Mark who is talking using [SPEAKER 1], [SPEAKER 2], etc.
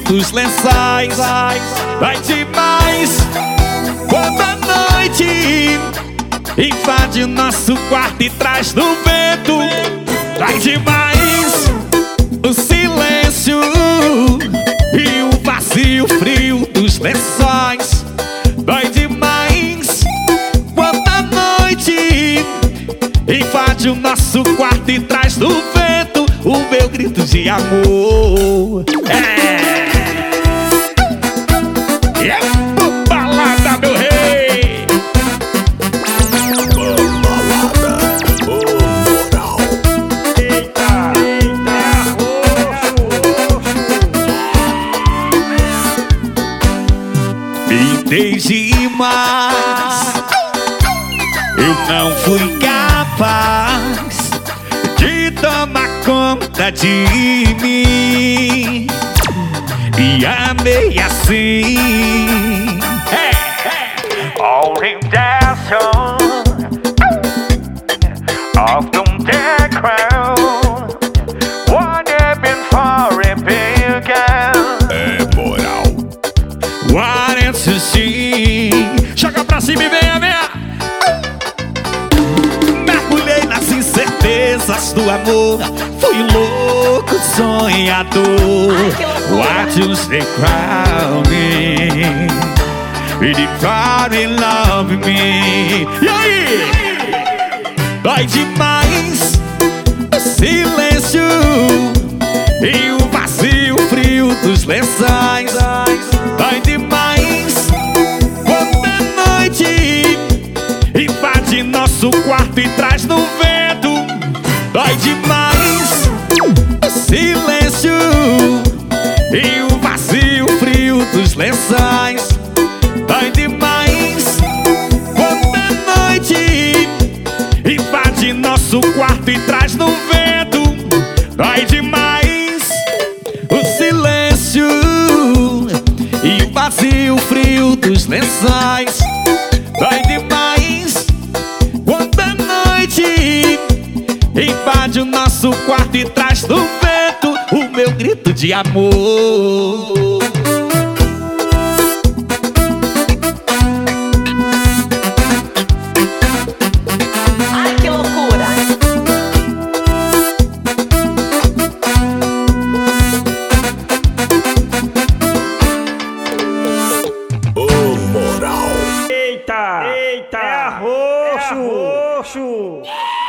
[SPEAKER 1] dos lençóis. Vai demais quando a noite invade o nosso quarto e traz do vento. Vai demais o silêncio e o vazio frio dos lençóis. Vai demais quando a noite invade o nosso quarto e traz do vento o meu grito de amor. E é balada, meu rei.
[SPEAKER 2] Balada, moral.
[SPEAKER 3] Eita,
[SPEAKER 1] Pintei demais, eu não fui capaz de tomar conta de mim. E amei assim.
[SPEAKER 3] Orientation of the crown. What have been for a big girl.
[SPEAKER 2] É moral.
[SPEAKER 1] Guarda-se sim. Joga pra cima e venha, venha. Mergulhei nas incertezas do amor. Fui louco, sonhador. What you say, crown me. E de fire love me. E aí? Dói demais o silêncio e o vazio frio dos lençóis. Dói demais quando a noite invade nosso quarto e traz no vento. Dói demais o silêncio e o vazio frio dos lençóis. Dói demais quando a noite invade nosso quarto e traz no vento. Dói demais o silêncio e o vazio frio dos lençóis. Dói demais quando a noite invade o nosso quarto e traz no vento o meu grito de amor.
[SPEAKER 4] Ai, que loucura!
[SPEAKER 2] Ô moral.
[SPEAKER 3] Eita, é arroxo.